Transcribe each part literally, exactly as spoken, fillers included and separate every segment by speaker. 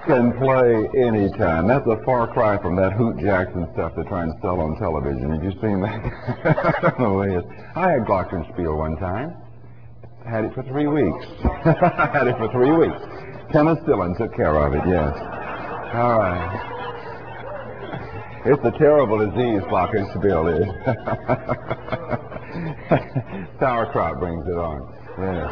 Speaker 1: can play anytime. That's a far cry from that Hoot Jackson stuff they're trying to sell on television. Have you seen that? I don't know what it is. I had glockenspiel one time. I had it for three weeks. I had it for three weeks. Penicillin took care of it, yes. All right. It's a terrible disease, glockenspiel is. Sauerkraut brings it on. Yes.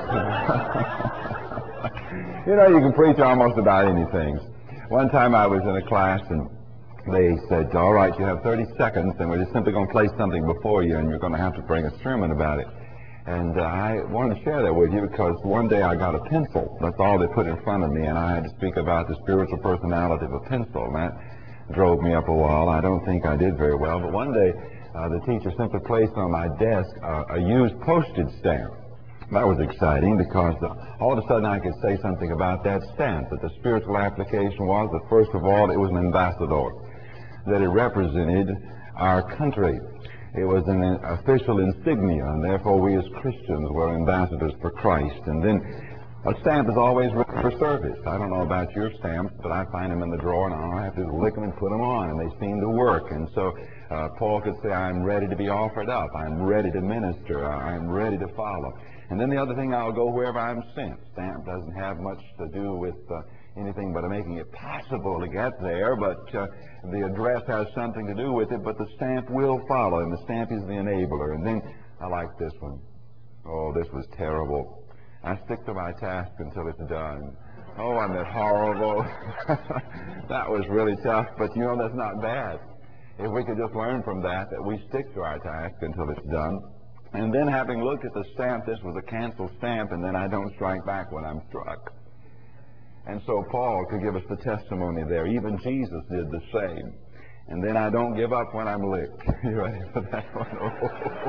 Speaker 1: You know, you can preach almost about anything. One time I was in a class and they said, all right, you have thirty seconds and we're just simply going to place something before you and you're going to have to bring a sermon about it. And uh, I wanted to share that with you because one day I got a pencil. That's all they put in front of me, and I had to speak about the spiritual personality of a pencil. And that drove me up a wall. I don't think I did very well, but one day uh, the teacher simply placed on my desk uh, a used postage stamp. That was exciting because uh, all of a sudden I could say something about that stamp, that the spiritual application was that first of all it was an ambassador, that it represented our country. It was an official insignia, and therefore we as Christians were ambassadors for Christ. And then a stamp is always ready for service. I don't know about your stamps, but I find them in the drawer, and all I have to do is lick them and put them on, and they seem to work. And so uh, Paul could say, I'm ready to be offered up. I'm ready to minister. I'm ready to follow. And then the other thing, I'll go wherever I'm sent. Stamp doesn't have much to do with uh, anything but making it possible to get there, but uh, the address has something to do with it, but the stamp will follow, and the stamp is the enabler. And then I like this one. Oh, this was terrible. I stick to my task until it's done. Oh, isn't it horrible? That was really tough, but you know, that's not bad. If we could just learn from that, that we stick to our task until it's done. And then having looked at the stamp, this was a cancel stamp, and then I don't strike back when I'm struck. And so Paul could give us the testimony there. Even Jesus did the same. And then I don't give up when I'm licked. You ready for that one? Oh,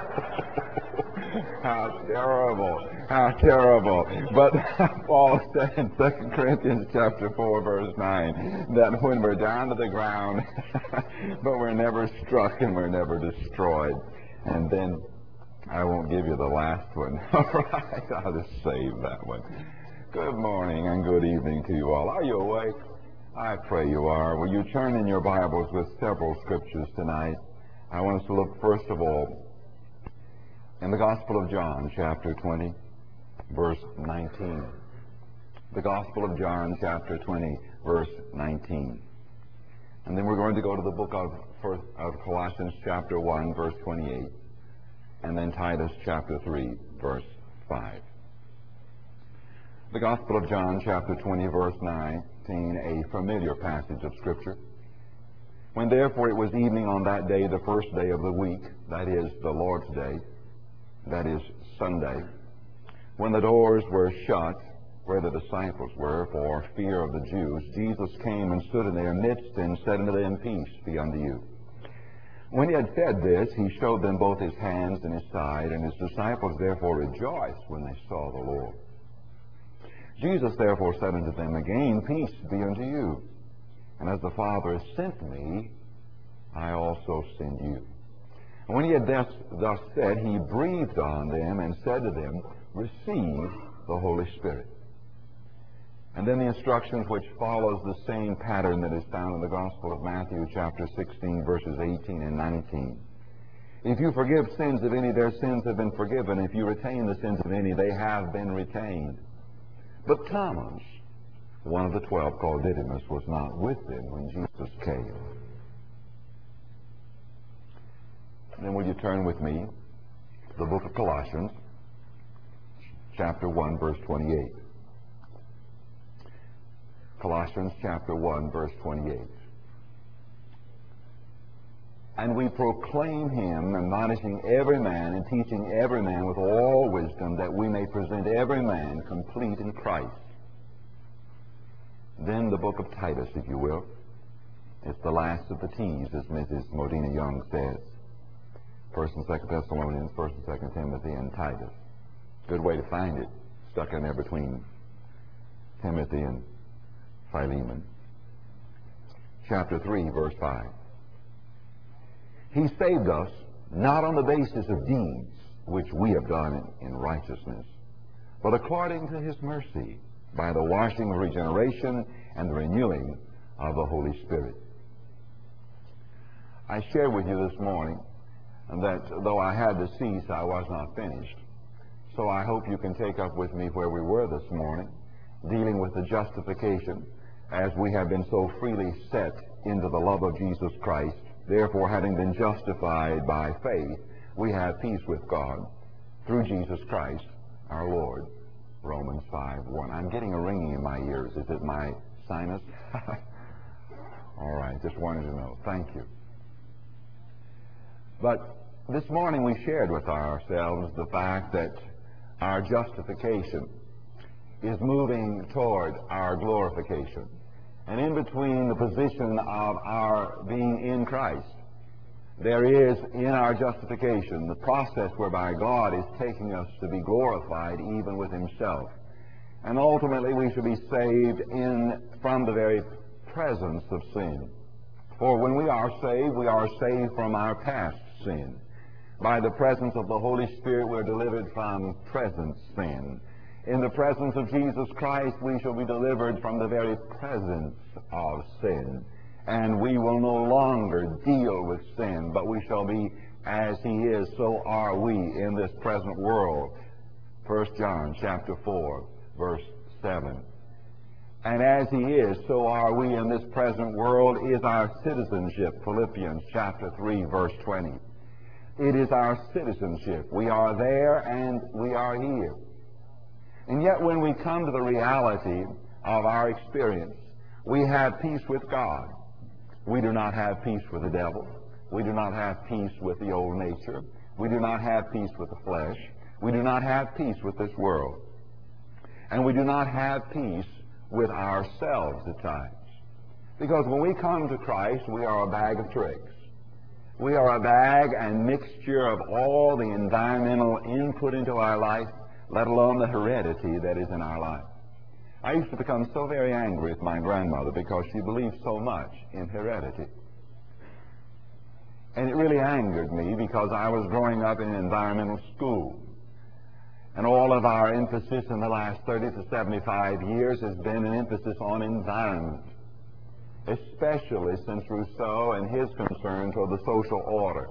Speaker 1: how terrible. How terrible. But Paul said in Second Corinthians chapter four, verse nine, that when we're down to the ground, but we're never struck and we're never destroyed. And then I won't give you the last one. All right, I'll just save that one. Good morning and good evening to you all. Are you awake? I pray you are. Will you turn in your Bibles with several scriptures tonight? I want us to look first of all in the Gospel of John, chapter twenty, verse nineteen. The Gospel of John, chapter twenty, verse nineteen. And then we're going to go to the book of, first, of Colossians, chapter one, verse twenty-eight. And then Titus, chapter three, verse five. The Gospel of John, chapter twenty, verse nineteen, a familiar passage of Scripture. When therefore it was evening on that day, the first day of the week, that is the Lord's Day, that is Sunday, when the doors were shut, where the disciples were, for fear of the Jews, Jesus came and stood in their midst and said unto them, Peace be unto you. When he had said this, he showed them both his hands and his side, and his disciples therefore rejoiced when they saw the Lord. Jesus therefore said unto them again, Peace be unto you. And as the Father has sent me, I also send you. And when he had thus, thus said, he breathed on them and said to them, Receive the Holy Spirit. And then the instructions which follows the same pattern that is found in the Gospel of Matthew chapter sixteen, verses eighteen and nineteen. If you forgive sins of any, their sins have been forgiven. If you retain the sins of any, they have been retained. But Thomas, one of the twelve, called Didymus, was not with them when Jesus came. Then will you turn with me to the book of Colossians, chapter one, verse twenty-eight. Colossians chapter one, verse twenty-eight. And we proclaim him, admonishing every man and teaching every man with all wisdom, that we may present every man complete in Christ. Then the book of Titus, if you will. It's the last of the T's, as Missus Modena Young says. First and Second Thessalonians, First and Second Timothy, and Titus. Good way to find it. Stuck in there between Timothy and Philemon. Chapter three, verse five. He saved us not on the basis of deeds which we have done in, in righteousness, but according to his mercy, by the washing of regeneration and the renewing of the Holy Spirit. I shared with you this morning that though I had to cease, I was not finished. So I hope you can take up with me where we were this morning, dealing with the justification, as we have been so freely set into the love of Jesus Christ. Therefore, having been justified by faith, we have peace with God through Jesus Christ our Lord. Romans five one. I'm getting a ringing in my ears. Is it my sinus? All right, just wanted to know. Thank you. But this morning we shared with ourselves the fact that our justification is moving toward our glorification. And in between the position of our being in Christ, there is in our justification the process whereby God is taking us to be glorified even with Himself. And ultimately we shall be saved in from the very presence of sin. For when we are saved, we are saved from our past sin. By the presence of the Holy Spirit, we are delivered from present sin. In the presence of Jesus Christ, we shall be delivered from the very presence of sin. And we will no longer deal with sin, but we shall be as He is, so are we in this present world. First John chapter four, verse seven. And as He is, so are we in this present world is our citizenship. Philippians chapter three, verse twenty. It is our citizenship. We are there and we are here. And yet when we come to the reality of our experience, we have peace with God. We do not have peace with the devil. We do not have peace with the old nature. We do not have peace with the flesh. We do not have peace with this world. And we do not have peace with ourselves at times. Because when we come to Christ, we are a bag of tricks. We are a bag and mixture of all the environmental input into our life, let alone the heredity that is in our life. I used to become so very angry with my grandmother because she believed so much in heredity. And it really angered me because I was growing up in an environmental school. And all of our emphasis in the last thirty to seventy-five years has been an emphasis on environment, especially since Rousseau and his concern toward the social order.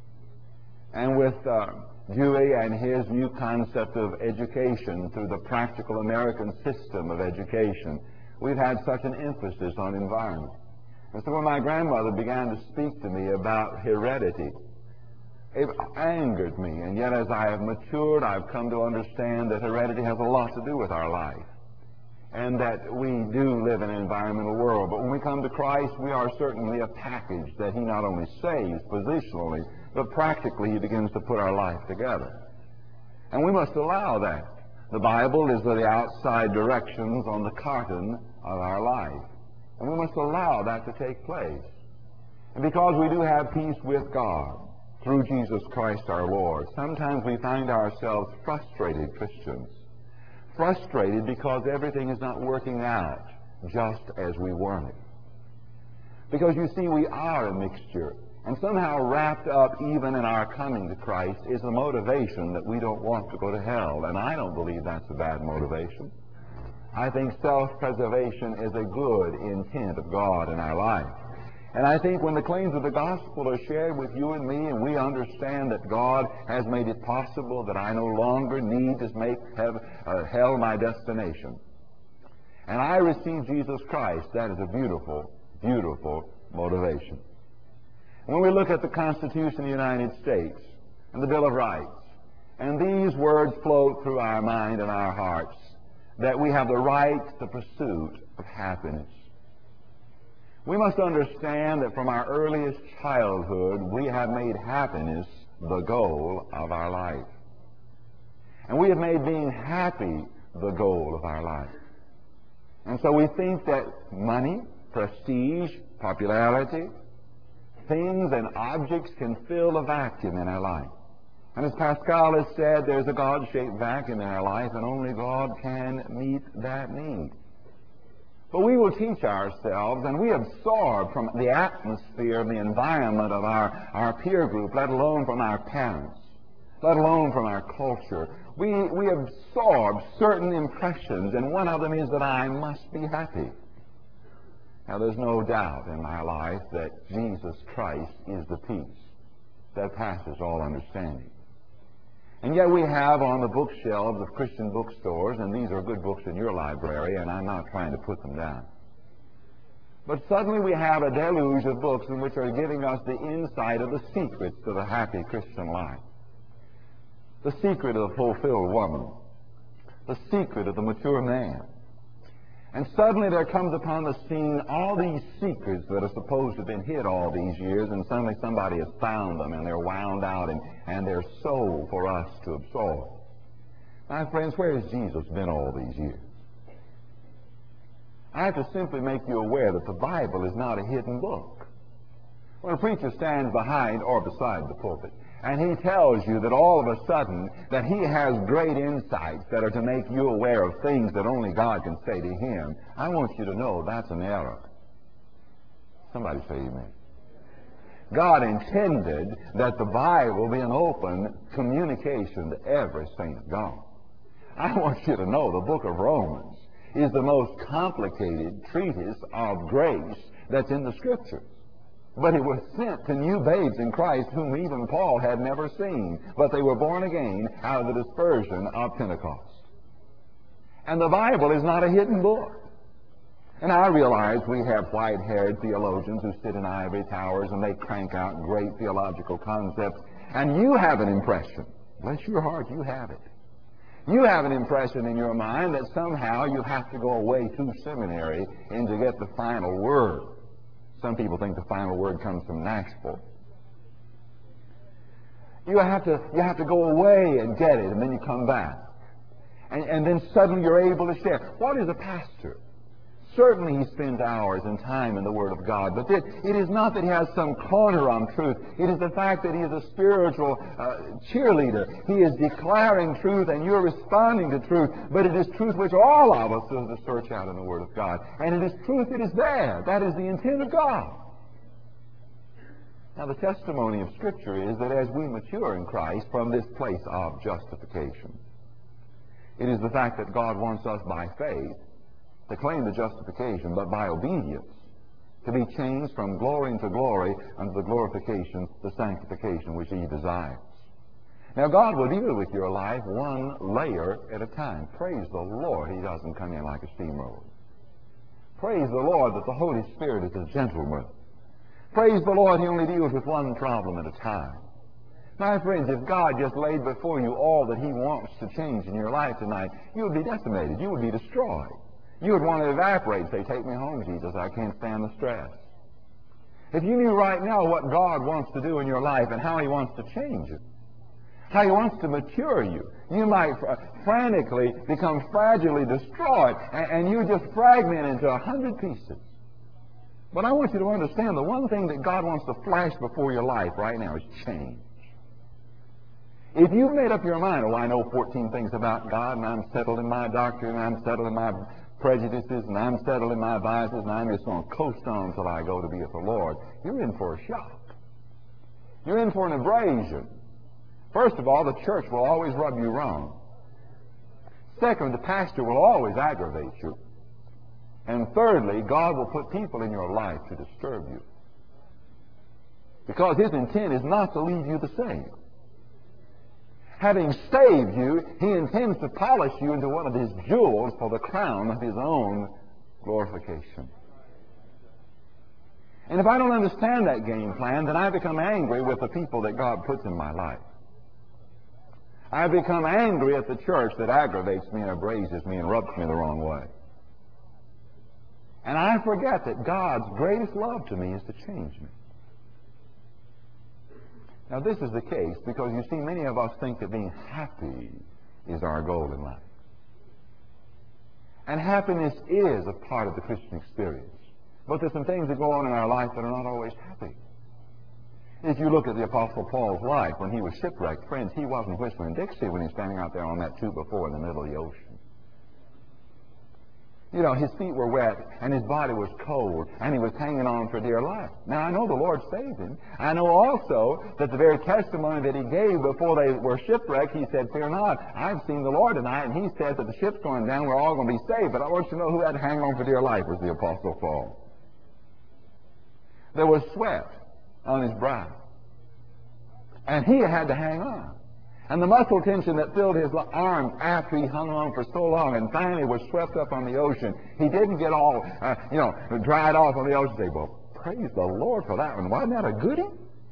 Speaker 1: And with uh, Dewey and his new concept of education through the practical American system of education, we've had such an emphasis on environment. And so when my grandmother began to speak to me about heredity, it angered me. And yet as I have matured, I've come to understand that heredity has a lot to do with our life, and that we do live in an environmental world. But when we come to Christ, we are certainly a package that He not only saves positionally, but practically He begins to put our life together. And we must allow that. The Bible is the outside directions on the carton of our life. And we must allow that to take place. And because we do have peace with God through Jesus Christ our Lord, sometimes we find ourselves frustrated Christians. Frustrated because everything is not working out just as we want it. Because you see, we are a mixture. And somehow wrapped up even in our coming to Christ is the motivation that we don't want to go to hell. And I don't believe that's a bad motivation. I think self-preservation is a good intent of God in our life. And I think when the claims of the gospel are shared with you and me, and we understand that God has made it possible that I no longer need to make heaven, uh, hell my destination, and I receive Jesus Christ, that is a beautiful, beautiful motivation. When we look at the Constitution of the United States and the Bill of Rights, and these words float through our mind and our hearts, that we have the right to the pursuit of happiness. We must understand that from our earliest childhood, we have made happiness the goal of our life. And we have made being happy the goal of our life. And so we think that money, prestige, popularity, things and objects can fill a vacuum in our life. And as Pascal has said, there's a God-shaped vacuum in our life, and only God can meet that need. But we will teach ourselves, and we absorb from the atmosphere of the environment of our, our peer group, let alone from our parents, let alone from our culture. We, we absorb certain impressions, and one of them is that I must be happy. Now, there's no doubt in my life that Jesus Christ is the peace that passes all understanding. And yet we have on the bookshelves of Christian bookstores, and these are good books in your library, and I'm not trying to put them down. But suddenly we have a deluge of books in which are giving us the insight of the secrets of a happy Christian life. The secret of the fulfilled woman. The secret of the mature man. And suddenly there comes upon the scene all these secrets that are supposed to have been hid all these years, and suddenly somebody has found them, and they're wound out, and, and they're sold for us to absorb. My friends, where has Jesus been all these years? I have to simply make you aware that the Bible is not a hidden book. When a preacher stands behind or beside the pulpit, and he tells you that all of a sudden that he has great insights that are to make you aware of things that only God can say to him, I want you to know that's an error. Somebody say amen. God intended that the Bible be an open communication to every saint of God. I want you to know the book of Romans is the most complicated treatise of grace that's in the Scriptures. But it was sent to new babes in Christ whom even Paul had never seen. But they were born again out of the dispersion of Pentecost. And the Bible is not a hidden book. And I realize we have white-haired theologians who sit in ivory towers and they crank out great theological concepts. And you have an impression. Bless your heart, you have it. You have an impression in your mind that somehow you have to go away to seminary and to get the final word. Some people think the final word comes from Nashville. You have to, you have to go away and get it, and then you come back. And, and then suddenly you're able to share. What is a pastor? Certainly he spends hours and time in the Word of God, but it, it is not that he has some corner on truth. It is the fact that he is a spiritual uh, cheerleader. He is declaring truth, and you're responding to truth, but it is truth which all of us are to search out in the Word of God. And it is truth that is there. That is the intent of God. Now, the testimony of Scripture is that as we mature in Christ from this place of justification, it is the fact that God wants us by faith to claim the justification, but by obedience, to be changed from glory into glory unto the glorification, the sanctification which He desires. Now, God will deal with your life one layer at a time. Praise the Lord, He doesn't come in like a steamroller. Praise the Lord that the Holy Spirit is a gentleman. Praise the Lord, He only deals with one problem at a time. My friends, if God just laid before you all that He wants to change in your life tonight, you would be decimated. You would be destroyed. You would want to evaporate, say, take me home, Jesus. I can't stand the stress. If you knew right now what God wants to do in your life and how He wants to change you, how He wants to mature you, you might fr frantically become fragilely destroyed, and, and you just fragment into a hundred pieces. But I want you to understand the one thing that God wants to flash before your life right now is change. If you've made up your mind, oh, I know fourteen things about God, and I'm settled in my doctrine, and I'm settled in my prejudices, and I'm settled in my biases, and I'm just going to coast on until I go to be with the Lord, you're in for a shock. You're in for an abrasion. First of all, the church will always rub you wrong. Second, the pastor will always aggravate you. And thirdly, God will put people in your life to disturb you. Because His intent is not to leave you the same. Having saved you, He intends to polish you into one of His jewels for the crown of His own glorification. And if I don't understand that game plan, then I become angry with the people that God puts in my life. I become angry at the church that aggravates me and abrases me and rubs me the wrong way. And I forget that God's greatest love to me is to change me. Now, this is the case because, you see, many of us think that being happy is our goal in life. And happiness is a part of the Christian experience. But there's some things that go on in our life that are not always happy. If you look at the Apostle Paul's life when he was shipwrecked, friends, he wasn't whistling Dixie when he was standing out there on that two by four in the middle of the ocean. You know, his feet were wet and his body was cold and he was hanging on for dear life. Now, I know the Lord saved him. I know also that the very testimony that he gave before they were shipwrecked, he said, fear not, I've seen the Lord tonight, and he said that the ship's going down, we're all going to be saved. But I want you to know who had to hang on for dear life was the Apostle Paul. There was sweat on his brow, and he had to hang on. And the muscle tension that filled his arms after he hung on for so long and finally was swept up on the ocean, he didn't get all, uh, you know, dried off on the ocean. Say, well, praise the Lord for that one. Wasn't that a goodie?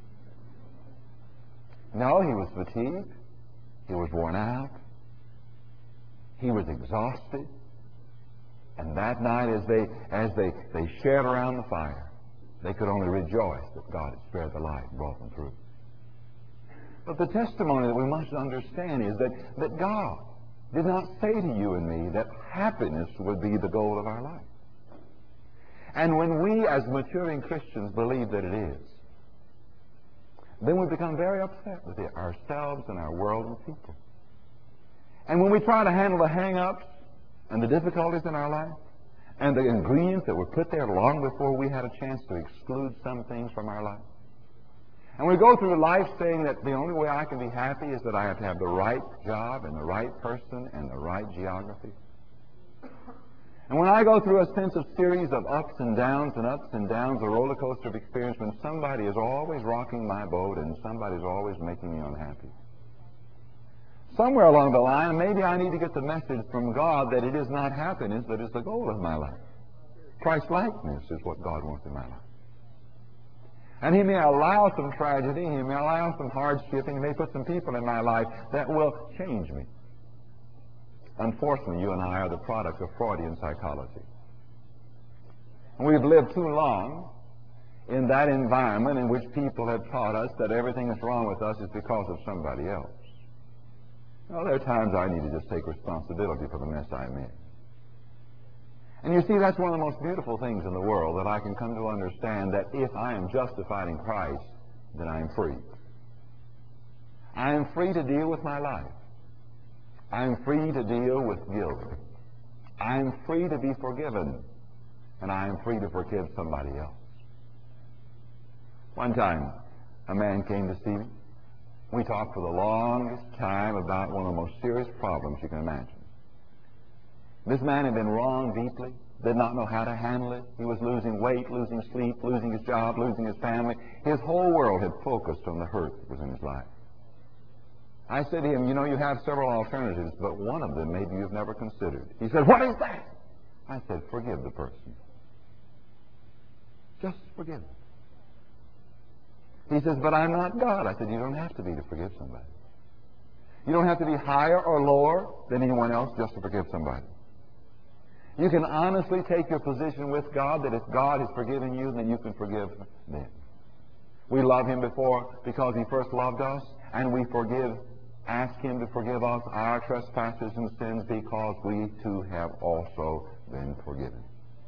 Speaker 1: No, he was fatigued. He was worn out. He was exhausted. And that night, as they as they, they shared around the fire, they could only rejoice that God had spared the life and brought them through. But the testimony that we must understand is that, that God did not say to you and me that happiness would be the goal of our life. And when we as maturing Christians believe that it is, then we become very upset with it, ourselves and our world and people. And when we try to handle the hang-ups and the difficulties in our life and the ingredients that were put there long before we had a chance to exclude some things from our life, and we go through life saying that the only way I can be happy is that I have to have the right job and the right person and the right geography. And when I go through a sense of series of ups and downs and ups and downs, a roller coaster of experience, when somebody is always rocking my boat and somebody's always making me unhappy. Somewhere along the line, maybe I need to get the message from God that it is not happiness that is the goal of my life. Christ-likeness is what God wants in my life. And he may allow some tragedy, he may allow some hardship, and he may put some people in my life that will change me. Unfortunately, you and I are the product of Freudian psychology. And we've lived too long in that environment in which people have taught us that everything that's wrong with us is because of somebody else. Well, there are times I need to just take responsibility for the mess I'm in. And you see, that's one of the most beautiful things in the world, that I can come to understand that if I am justified in Christ, then I am free. I am free to deal with my life. I am free to deal with guilt. I am free to be forgiven. And I am free to forgive somebody else. One time, a man came to see me. We talked for the longest time about one of the most serious problems you can imagine. This man had been wronged deeply, did not know how to handle it. He was losing weight, losing sleep, losing his job, losing his family. His whole world had focused on the hurt that was in his life. I said to him, you know, you have several alternatives, but one of them maybe you've never considered. He said, what is that? I said, forgive the person. Just forgive him. He says, but I'm not God. I said, you don't have to be to forgive somebody. You don't have to be higher or lower than anyone else just to forgive somebody. You can honestly take your position with God that if God has forgiven you, then you can forgive them. We love him before because he first loved us, and we forgive, ask him to forgive us our trespasses and sins because we too have also been forgiven.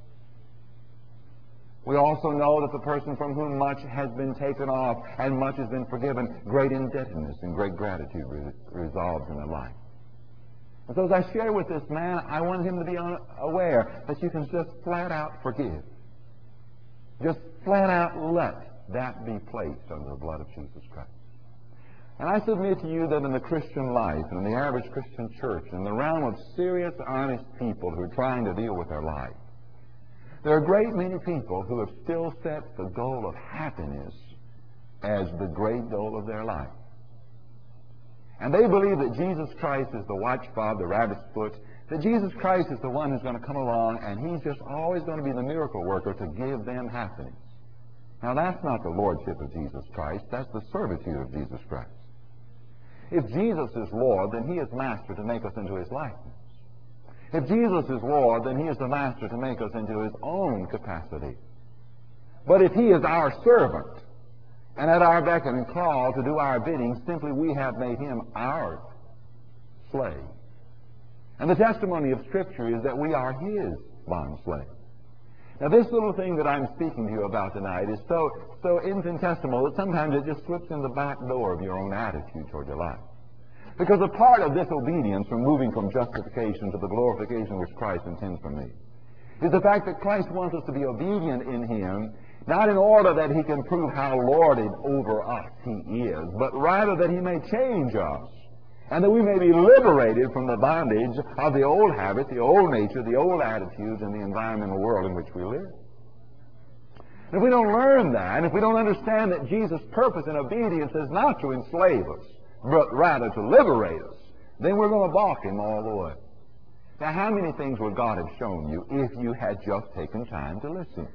Speaker 1: We also know that the person from whom much has been taken off and much has been forgiven, great indebtedness and great gratitude re resolves in their life. And so as I share with this man, I want him to be aware that you can just flat out forgive. Just flat out let that be placed under the blood of Jesus Christ. And I submit to you that in the Christian life, and in the average Christian church, in the realm of serious, honest people who are trying to deal with their life, there are a great many people who have still set the goal of happiness as the great goal of their life. And they believe that Jesus Christ is the watchfob, the rabbit's foot, that Jesus Christ is the one who's going to come along and he's just always going to be the miracle worker to give them happiness. Now that's not the lordship of Jesus Christ, that's the servitude of Jesus Christ. If Jesus is Lord, then he is master to make us into his likeness. If Jesus is Lord, then he is the master to make us into his own capacity. But if he is our servant, and at our beck and call to do our bidding, simply we have made him our slave. And the testimony of Scripture is that we are his bond slave. Now this little thing that I'm speaking to you about tonight is so, so infinitesimal that sometimes it just slips in the back door of your own attitude toward your life. Because a part of this obedience from moving from justification to the glorification which Christ intends for me is the fact that Christ wants us to be obedient in Him, not in order that He can prove how lorded over us He is, but rather that He may change us, and that we may be liberated from the bondage of the old habits, the old nature, the old attitudes, and the environmental world in which we live. And if we don't learn that, and if we don't understand that Jesus' purpose in obedience is not to enslave us, but rather to liberate us, then we're going to balk Him all the way. Now, how many things would God have shown you if you had just taken time to listen?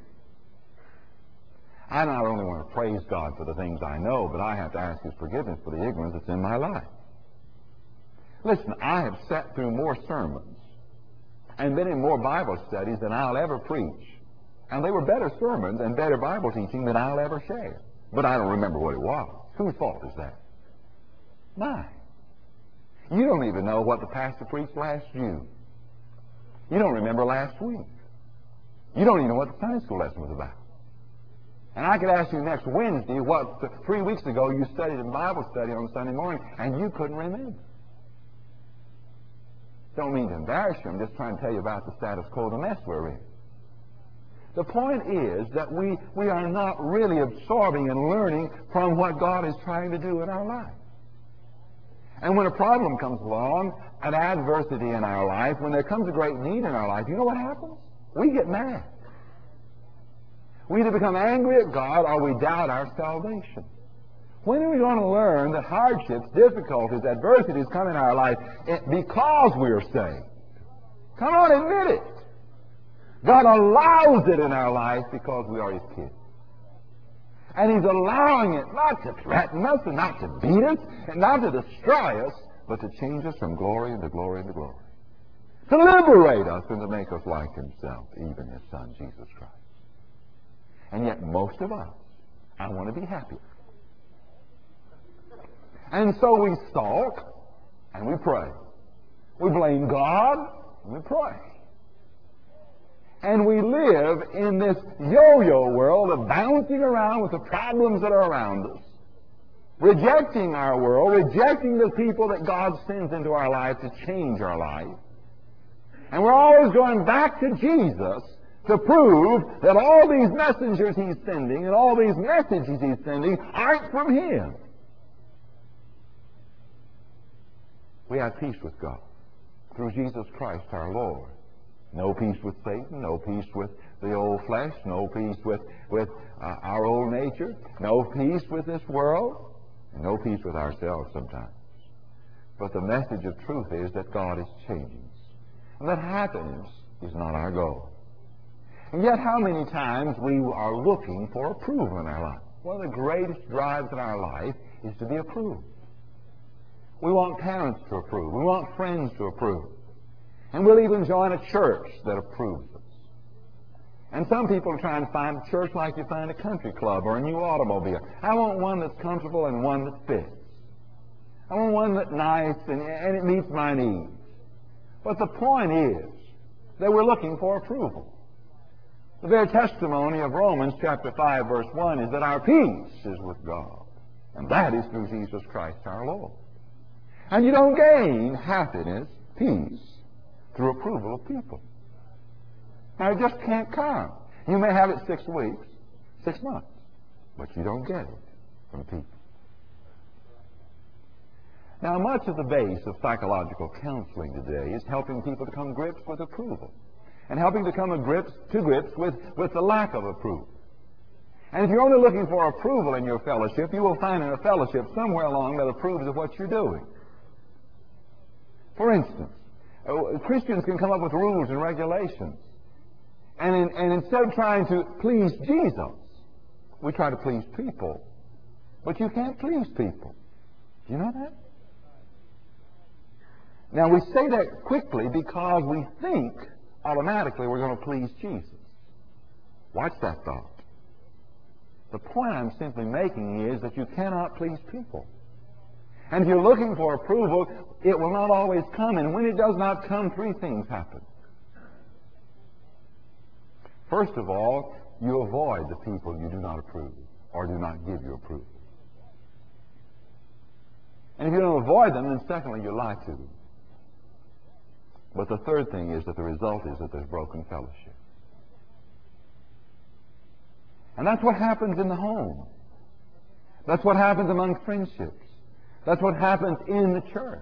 Speaker 1: I not only want to praise God for the things I know, but I have to ask His forgiveness for the ignorance that's in my life. Listen, I have sat through more sermons and been in more Bible studies than I'll ever preach. And they were better sermons and better Bible teaching than I'll ever share. But I don't remember what it was. Whose fault is that? Mine. You don't even know what the pastor preached last June. You don't remember last week. You don't even know what the Sunday school lesson was about. And I could ask you next Wednesday what the, three weeks ago you studied in Bible study on Sunday morning, and you couldn't remember. Don't mean to embarrass you. I'm just trying to tell you about the status quo, the mess we're in. The point is that we, we are not really absorbing and learning from what God is trying to do in our life. And when a problem comes along, an adversity in our life, when there comes a great need in our life, you know what happens? We get mad. We either become angry at God or we doubt our salvation. When are we going to learn that hardships, difficulties, adversities come in our life because we are saved? Come on, admit it. God allows it in our life because we are His kids. And He's allowing it not to threaten us and not to beat us and not to destroy us, but to change us from glory into glory into glory. To liberate us and to make us like Himself, even His Son, Jesus Christ. And yet most of us, I want to be happy. And so we sulk and we pray. We blame God and we pray. And we live in this yo-yo world of bouncing around with the problems that are around us, rejecting our world, rejecting the people that God sends into our life to change our life. And we're always going back to Jesus to prove that all these messengers He's sending and all these messages He's sending aren't from Him. We have peace with God through Jesus Christ our Lord. No peace with Satan, no peace with the old flesh, no peace with, with uh, our old nature, no peace with this world, and no peace with ourselves sometimes. But the message of truth is that God is changing us, and that happiness is not our goal. And yet how many times we are looking for approval in our life? One of the greatest drives in our life is to be approved. We want parents to approve. We want friends to approve. And we'll even join a church that approves us. And some people are trying to find a church like you find a country club or a new automobile. I want one that's comfortable and one that fits. I want one that's nice and, and it meets my needs. But the point is that we're looking for approval. The very testimony of Romans chapter five verse one is that our peace is with God. And that is through Jesus Christ our Lord. And you don't gain happiness, peace, through approval of people. Now, it just can't come. You may have it six weeks, six months, but you don't get it from people. Now, much of the base of psychological counseling today is helping people to come to grips with approval and helping to come to grips, to grips with, with the lack of approval. And if you're only looking for approval in your fellowship, you will find in a fellowship somewhere along that approves of what you're doing. For instance, Christians can come up with rules and regulations. And, in, and instead of trying to please Jesus, we try to please people. But you can't please people. Do you know that? Now, we say that quickly because we think automatically we're going to please Jesus. Watch that thought. The point I'm simply making is that you cannot please people. And if you're looking for approval, it will not always come. And when it does not come, three things happen. First of all, you avoid the people you do not approve or do not give you approval. And if you don't avoid them, then secondly, you lie to them. But the third thing is that the result is that there's broken fellowship. And that's what happens in the home. That's what happens among friendships. That's what happens in the church.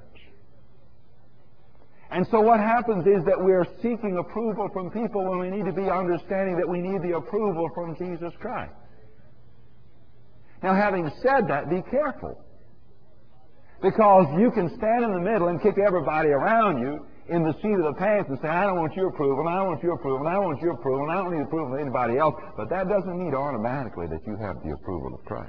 Speaker 1: And so what happens is that we're seeking approval from people when we need to be understanding that we need the approval from Jesus Christ. Now, having said that, be careful. Because you can stand in the middle and kick everybody around you in the seat of the pants and say, I don't want your approval, I don't want your approval, I don't want your approval, I don't need approval of anybody else. But that doesn't mean automatically that you have the approval of Christ.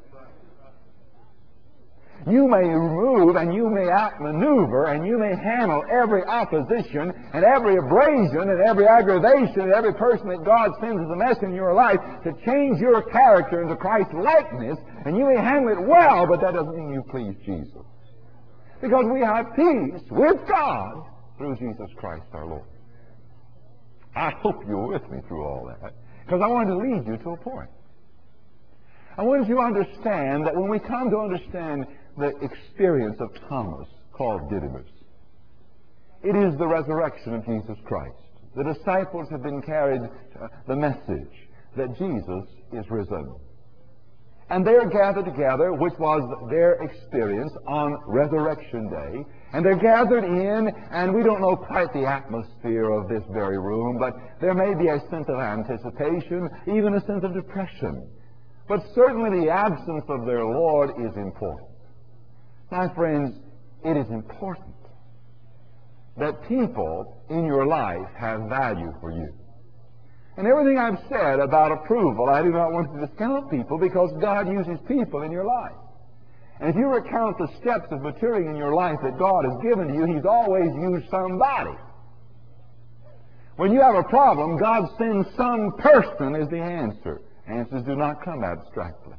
Speaker 1: You may move and you may outmaneuver and you may handle every opposition and every abrasion and every aggravation and every person that God sends as a mess in your life to change your character into Christ's likeness, and you may handle it well, but that doesn't mean you please Jesus. Because we have peace with God through Jesus Christ our Lord. I hope you're with me through all that, because I wanted to lead you to a point. I wanted you to understand that when we come to understand the experience of Thomas, called Didymus, it is the resurrection of Jesus Christ. The disciples have been carried uh, the message that Jesus is risen. And they are gathered together, which was their experience on Resurrection Day. And they're gathered in, and we don't know quite the atmosphere of this very room, but there may be a sense of anticipation, even a sense of depression. But certainly the absence of their Lord is important. My friends, it is important that people in your life have value for you. And everything I've said about approval, I do not want to discount people, because God uses people in your life. And if you recount the steps of maturing in your life that God has given to you, He's always used somebody. When you have a problem, God sends some person as the answer. Answers do not come abstractly.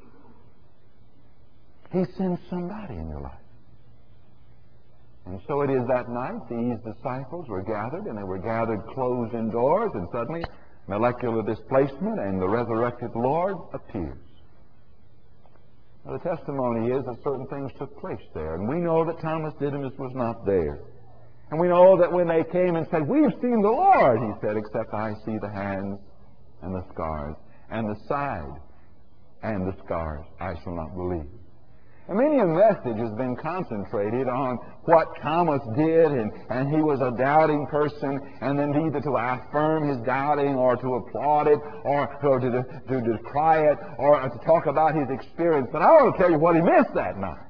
Speaker 1: He sends somebody in your life. And so it is that night these disciples were gathered, and they were gathered closed indoors, and suddenly molecular displacement and the resurrected Lord appears. Now, the testimony is that certain things took place there, and we know that Thomas Didymus was not there. And we know that when they came and said, we've seen the Lord, he said, except I see the hands and the scars, and the side and the scars, I shall not believe. And many a message has been concentrated on what Thomas did, and, and he was a doubting person, and then either to affirm his doubting or to applaud it or, or to, to, to decry it or to talk about his experience. But I want to tell you what he missed that night.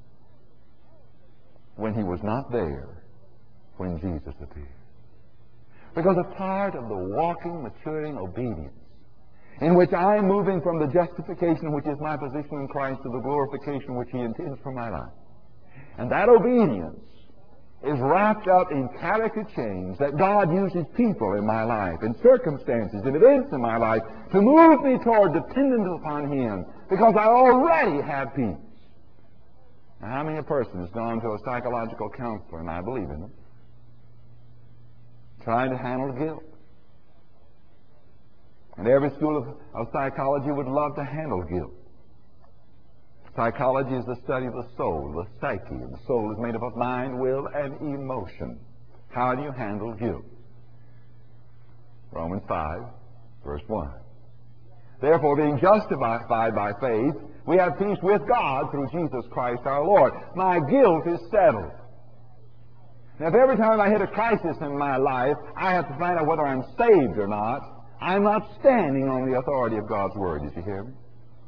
Speaker 1: When he was not there when Jesus appeared. Because a part of the walking, maturing obedience in which I am moving from the justification which is my position in Christ to the glorification which He intends for my life. And that obedience is wrapped up in character change, that God uses people in my life, in circumstances, in events in my life, to move me toward dependence upon Him, because I already have peace. Now, how many a person has gone to a psychological counselor, and I believe in it, trying to handle guilt? And every school of, of psychology would love to handle guilt. Psychology is the study of the soul, the psyche. The soul is made up of mind, will, and emotion. How do you handle guilt? Romans five, verse one. Therefore, being justified by faith, we have peace with God through Jesus Christ our Lord. My guilt is settled. Now, if every time I hit a crisis in my life, I have to find out whether I'm saved or not, I'm not standing on the authority of God's Word. Did you hear me?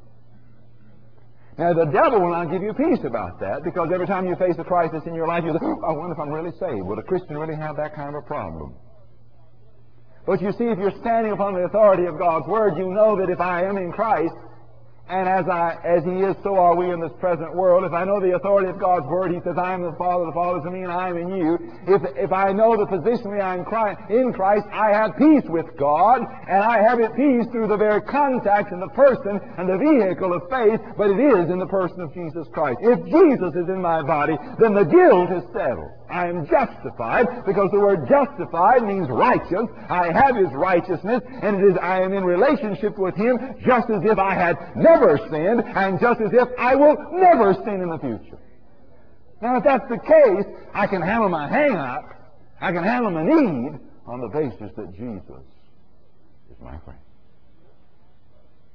Speaker 1: Now, the devil will not give you peace about that, because every time you face a crisis in your life, you think, oh, I wonder if I'm really saved. Would a Christian really have that kind of a problem? But you see, if you're standing upon the authority of God's Word, you know that if I am in Christ, and as I, as He is, so are we in this present world. If I know the authority of God's Word, He says, I am the Father, the Father is in me, and I am in you. If, if I know the position I am in Christ, I have peace with God, and I have it peace through the very contact in the person and the vehicle of faith, but it is in the person of Jesus Christ. If Jesus is in my body, then the guilt is settled. I am justified, because the word justified means righteous. I have His righteousness, and it is I am in relationship with Him just as if I had never sinned, and just as if I will never sin in the future. Now, if that's the case, I can handle my hang-up, I can handle my need on the basis that Jesus is my friend.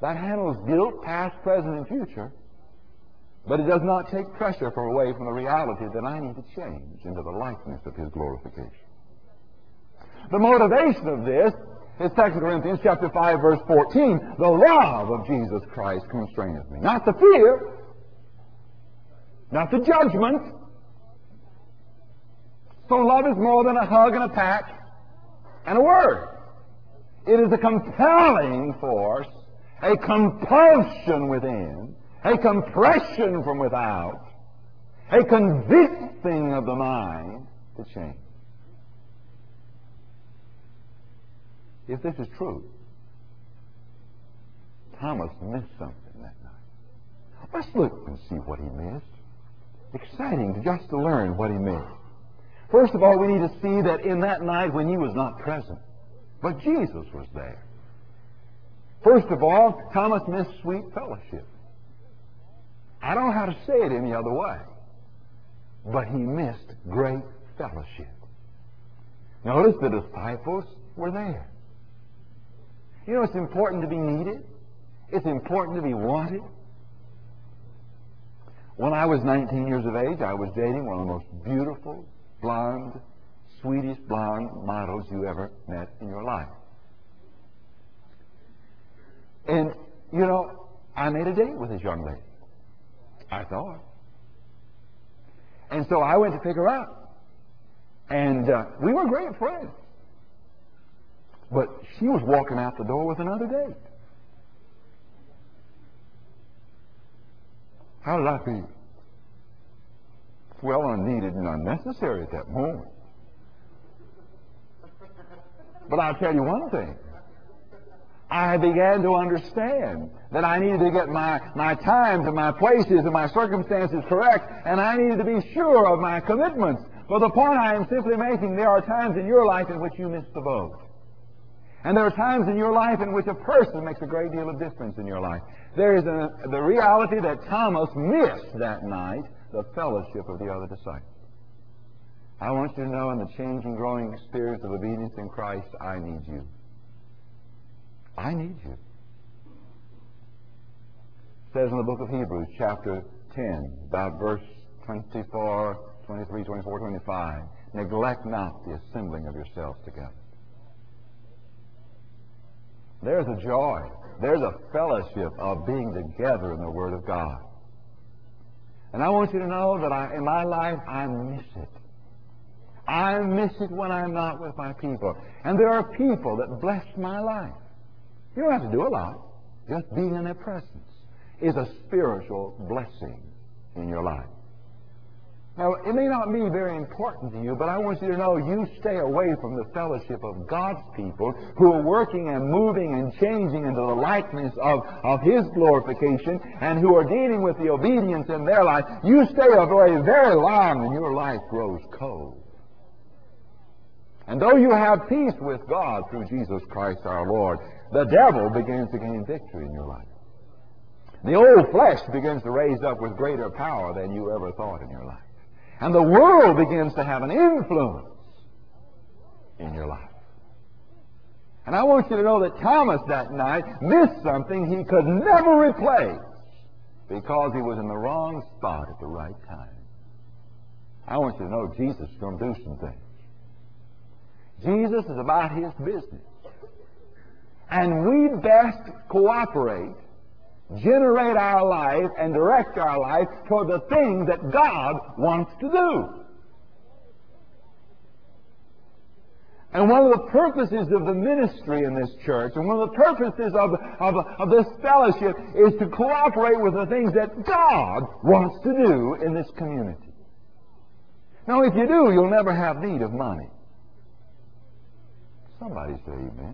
Speaker 1: That handles guilt, past, present, and future. But it does not take pressure away from the reality that I need to change into the likeness of His glorification. The motivation of this is Second Corinthians chapter five, verse fourteen. The love of Jesus Christ constraineth me. Not the fear, not the judgment. So love is more than a hug and a pat and a word. It is a compelling force, a compulsion within, a compression from without, a convicting of the mind to change. If this is true, Thomas missed something that night. Let's look and see what he missed. Exciting to just to learn what he missed. First of all, we need to see that in that night when he was not present, but Jesus was there. First of all, Thomas missed sweet fellowship. I don't know how to say it any other way, but he missed great fellowship. Notice the disciples were there. You know, it's important to be needed. It's important to be wanted. When I was nineteen years of age, I was dating one of the most beautiful, blonde, sweetest blonde models you ever met in your life. And, you know, I made a date with this young lady. I thought. And so I went to pick her up. And uh, we were great friends. But she was walking out the door with another date. How did I feel? Well, unneeded and unnecessary at that moment. But I'll tell you one thing. I began to understand that I needed to get my, my times and my places and my circumstances correct, and I needed to be sure of my commitments. For the point I am simply making, there are times in your life in which you miss the boat. And there are times in your life in which a person makes a great deal of difference in your life. There is a, the reality that Thomas missed that night, the fellowship of the other disciples. I want you to know in the changing, growing experience of obedience in Christ, I need you. I need you. It says in the book of Hebrews, chapter ten, about verse twenty-four, twenty-three, twenty-four, twenty-five, neglect not the assembling of yourselves together. There's a joy. There's a fellowship of being together in the Word of God. And I want you to know that I, in my life, I miss it. I miss it when I'm not with my people. And there are people that bless my life. You don't have to do a lot. Just being in their presence is a spiritual blessing in your life. Now, it may not be very important to you, but I want you to know you stay away from the fellowship of God's people who are working and moving and changing into the likeness of, of His glorification and who are dealing with the obedience in their life. You stay away very long and your life grows cold. And though you have peace with God through Jesus Christ our Lord, the devil begins to gain victory in your life. The old flesh begins to raise up with greater power than you ever thought in your life. And the world begins to have an influence in your life. And I want you to know that Thomas that night missed something he could never replace because he was in the wrong spot at the right time. I want you to know Jesus is going to do some things. Jesus is about His business. And we best cooperate, generate our life, and direct our life toward the things that God wants to do. And one of the purposes of the ministry in this church, and one of the purposes of, of, of this fellowship, is to cooperate with the things that God wants to do in this community. Now, if you do, you'll never have need of money. Somebody say amen.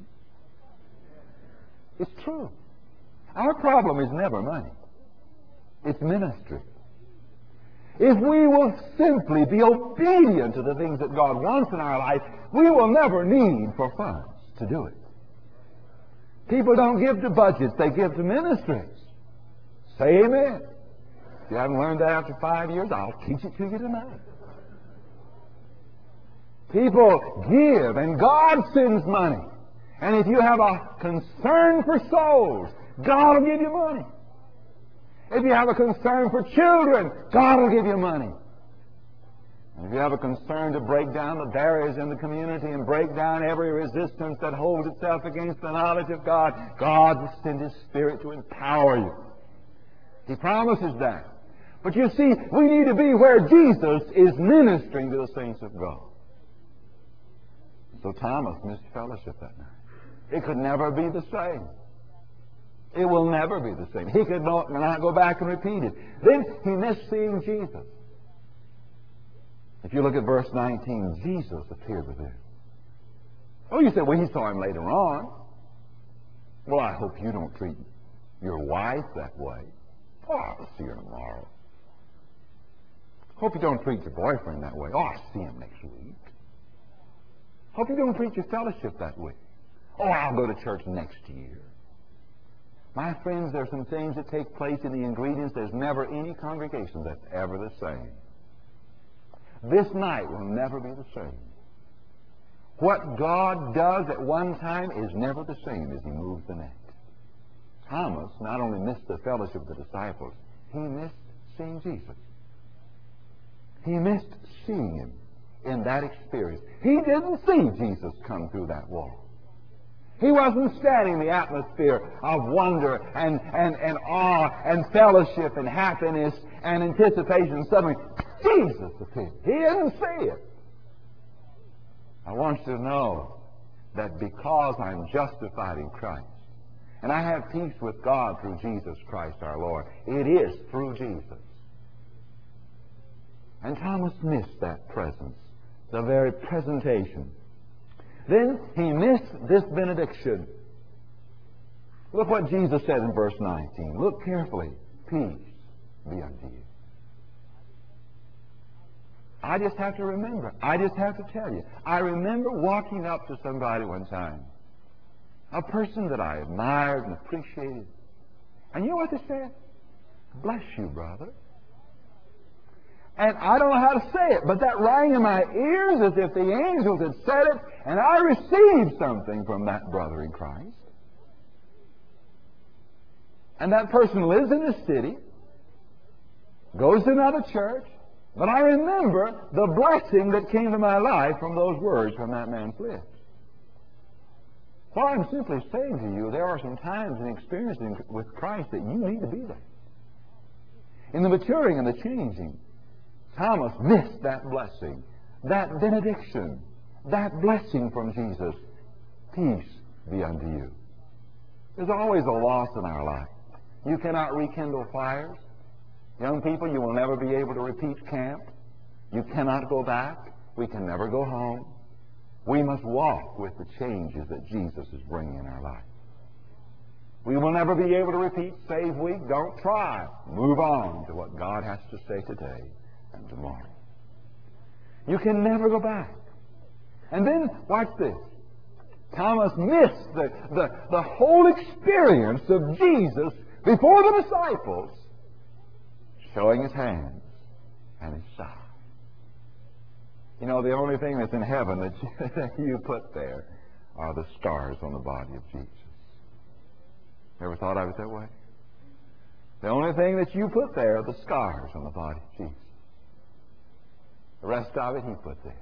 Speaker 1: It's true. Our problem is never money. It's ministry. If we will simply be obedient to the things that God wants in our life, we will never need for funds to do it. People don't give to budgets, they give to ministries. Say amen. If you haven't learned that after five years, I'll teach it to you tonight. People give, and God sends money. And if you have a concern for souls, God will give you money. If you have a concern for children, God will give you money. And if you have a concern to break down the barriers in the community and break down every resistance that holds itself against the knowledge of God, God will send His Spirit to empower you. He promises that. But you see, we need to be where Jesus is ministering to the saints of God. So Thomas missed fellowship that night. It could never be the same. It will never be the same. He could not, not go back and repeat it. Then he missed seeing Jesus. If you look at verse nineteen, Jesus appeared with him. Oh, you say, well, he saw him later on. Well, I hope you don't treat your wife that way. Oh, I'll see her tomorrow. Hope you don't treat your boyfriend that way. Oh, I'll see him next week. Hope you don't treat your fellowship that way. Oh, I'll go to church next year. My friends, there are some things that take place in the ingredients. There's never any congregation that's ever the same. This night will never be the same. What God does at one time is never the same as He moves the next. Thomas not only missed the fellowship of the disciples, he missed seeing Jesus. He missed seeing Him in that experience. He didn't see Jesus come through that wall. He wasn't standing in the atmosphere of wonder and, and, and awe and fellowship and happiness and anticipation. Suddenly, Jesus appeared. He didn't see it. I want you to know that because I'm justified in Christ, and I have peace with God through Jesus Christ our Lord, it is through Jesus. And Thomas missed that presence, the very presentation. Then he missed this benediction. Look what Jesus said in verse nineteen. Look carefully. Peace be unto you. I just have to remember. I just have to tell you. I remember walking up to somebody one time, a person that I admired and appreciated. And you know what they said? Bless you, brother. And I don't know how to say it, but that rang in my ears as if the angels had said it, and I received something from that brother in Christ. And that person lives in the city, goes to another church, but I remember the blessing that came to my life from those words from that man's lips. Well, I'm simply saying to you, there are some times in experiencing with Christ that you need to be there. In the maturing and the changing, Thomas missed that blessing, that benediction, that blessing from Jesus. Peace be unto you. There's always a loss in our life. You cannot rekindle fires. Young people, you will never be able to repeat camp. You cannot go back. We can never go home. We must walk with the changes that Jesus is bringing in our life. We will never be able to repeat Save Week. Don't try. Move on to what God has to say today and tomorrow. You can never go back. And then, watch this. Thomas missed the, the, the whole experience of Jesus before the disciples, showing His hands and His side. You know, the only thing that's in heaven that you, that you put there are the scars on the body of Jesus. Ever thought of it that way? The only thing that you put there are the scars on the body of Jesus. The rest of it He put there.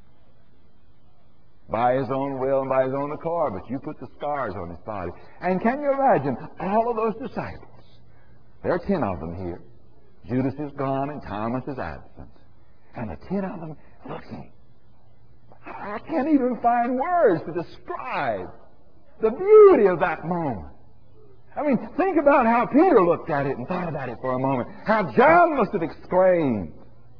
Speaker 1: By His own will and by His own accord, but you put the scars on His body. And can you imagine all of those disciples? There are ten of them here. Judas is gone and Thomas is absent. And the ten of them looking. I can't even find words to describe the beauty of that moment. I mean, think about how Peter looked at it and thought about it for a moment. How John must have exclaimed.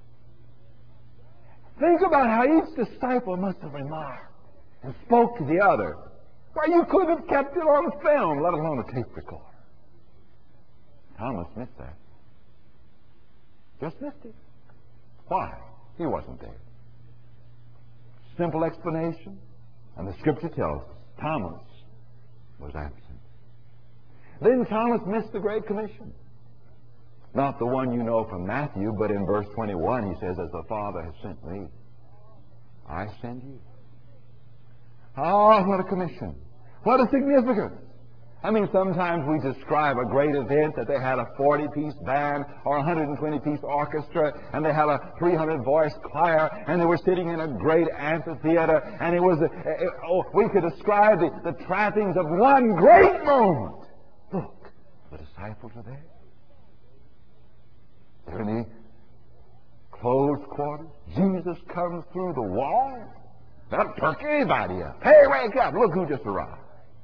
Speaker 1: Think about how each disciple must have remarked and spoke to the other. Why, you couldn't have kept it on film, let alone a tape recorder. Thomas missed that. Just missed it. Why? He wasn't there. Simple explanation, and the Scripture tells us Thomas was absent. Then Thomas missed the Great Commission. Not the one you know from Matthew, but in verse twenty-one he says, as the Father has sent me, I send you. Oh, what a commission. What a significance. I mean, sometimes we describe a great event that they had a forty-piece band or a one hundred twenty-piece orchestra, and they had a three hundred voice choir, and they were sitting in a great amphitheater, and it was, a, it, oh, we could describe the, the trappings of one great moment. Look, the disciples are there. They're in the closed quarters. Jesus comes through the wall. That'll perk anybody up. Hey, wake up. Look who just arrived.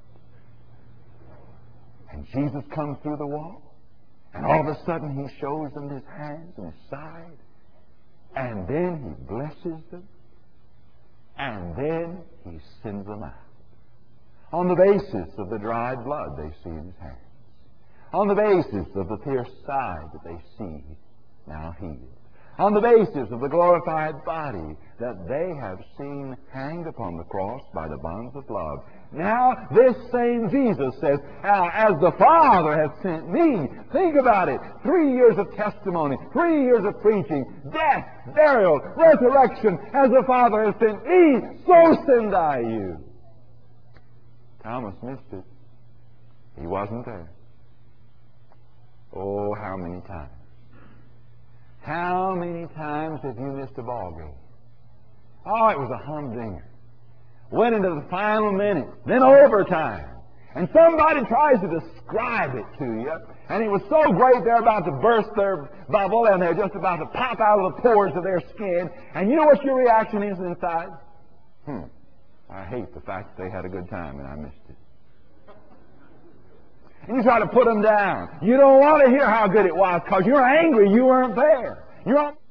Speaker 1: And Jesus comes through the wall, and all of a sudden he shows them his hands and his side, and then he blesses them, and then he sends them out. On the basis of the dried blood they see in his hands, on the basis of the pierced side that they see now healed, on the basis of the glorified body that they have seen hanged upon the cross by the bonds of love. Now this same Jesus says, as the Father has sent me. Think about it. Three years of testimony, three years of preaching, death, burial, resurrection. As the Father has sent me, so send I you. Thomas missed it. He wasn't there. Oh, how many times? How many times have you missed a ball game? Oh, it was a humdinger. Went into the final minute, then overtime. And somebody tries to describe it to you, and it was so great they're about to burst their bubble, and they're just about to pop out of the pores of their skin. And you know what your reaction is inside? Hmm, I hate the fact that they had a good time and I missed it. And you try to put them down. You don't want to hear how good it was because you're angry you weren't there. You're